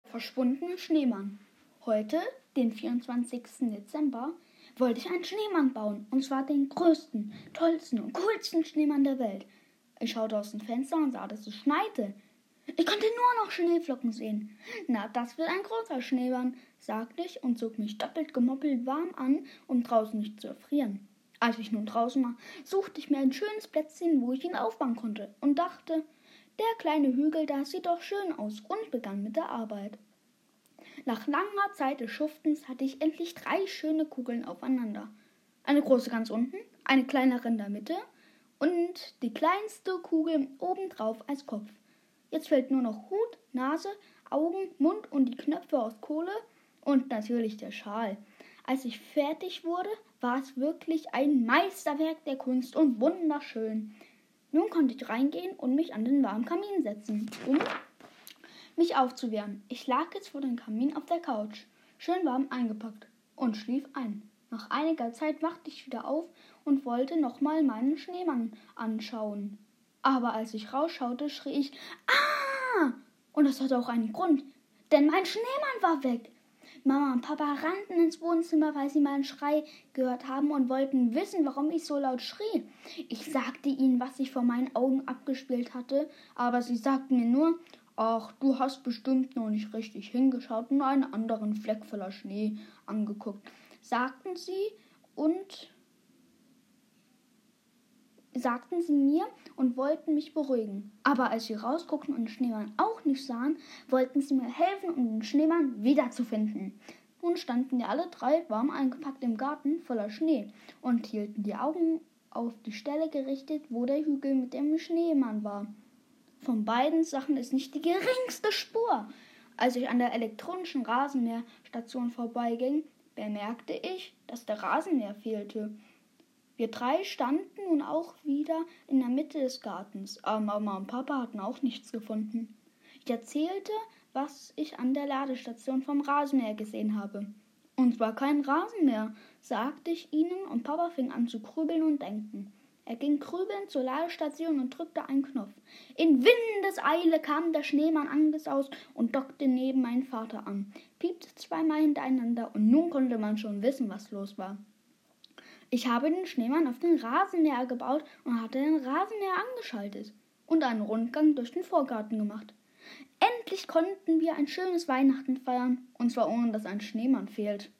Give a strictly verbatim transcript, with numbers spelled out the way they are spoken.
Verschwundene Schneemann. Heute, den vierundzwanzigsten Dezember, wollte ich einen Schneemann bauen, und zwar den größten, tollsten und coolsten Schneemann der Welt. Ich schaute aus dem Fenster und sah, dass es schneite. Ich konnte nur noch Schneeflocken sehen. Na, das wird ein großer Schneemann, sagte ich und zog mich doppelt gemoppelt warm an, um draußen nicht zu erfrieren. Als ich nun draußen war, suchte ich mir ein schönes Plätzchen, wo ich ihn aufbauen konnte, und dachte, der kleine Hügel da sieht doch schön aus, und begann mit der Arbeit. Nach langer Zeit des Schuftens hatte ich endlich drei schöne Kugeln aufeinander. Eine große ganz unten, eine kleinere in der Mitte und die kleinste Kugel obendrauf als Kopf. Jetzt fehlt nur noch Hut, Nase, Augen, Mund und die Knöpfe aus Kohle und natürlich der Schal. Als ich fertig wurde, war es wirklich ein Meisterwerk der Kunst und wunderschön. Nun konnte ich reingehen und mich an den warmen Kamin setzen, um mich aufzuwärmen. Ich lag jetzt vor dem Kamin auf der Couch, schön warm eingepackt, und schlief ein. Nach einiger Zeit wachte ich wieder auf und wollte nochmal meinen Schneemann anschauen. Aber als ich rausschaute, schrie ich, ah! Und das hatte auch einen Grund, denn mein Schneemann war weg. Mama und Papa rannten ins Wohnzimmer, weil sie meinen Schrei gehört haben und wollten wissen, warum ich so laut schrie. Ich sagte ihnen, was sich vor meinen Augen abgespielt hatte, aber sie sagten mir nur, ach, du hast bestimmt noch nicht richtig hingeschaut und einen anderen Fleck voller Schnee angeguckt, sagten sie und sagten sie mir und wollten mich beruhigen. Aber als sie rausguckten und den Schneemann auch nicht sahen, wollten sie mir helfen, um den Schneemann wiederzufinden. Nun standen wir alle drei warm eingepackt im Garten voller Schnee und hielten die Augen auf die Stelle gerichtet, wo der Hügel mit dem Schneemann war. Von beiden Sachen ist nicht die geringste Spur. Als ich an der elektronischen Rasenmäherstation vorbeiging, bemerkte ich, dass der Rasenmäher fehlte. Wir drei standen nun auch wieder in der Mitte des Gartens, aber Mama und Papa hatten auch nichts gefunden. Ich erzählte, was ich an der Ladestation vom Rasenmäher gesehen habe. Und zwar kein Rasenmäher, sagte ich ihnen, und Papa fing an zu grübeln und denken. Er ging grübelnd zur Ladestation und drückte einen Knopf. In Windeseile kam der Schneemann angesaust und dockte neben meinen Vater an, piepte zweimal hintereinander, und nun konnte man schon wissen, was los war. Ich habe den Schneemann auf den Rasenmäher gebaut und hatte den Rasenmäher angeschaltet und einen Rundgang durch den Vorgarten gemacht. Endlich konnten wir ein schönes Weihnachten feiern, und zwar ohne, dass ein Schneemann fehlt.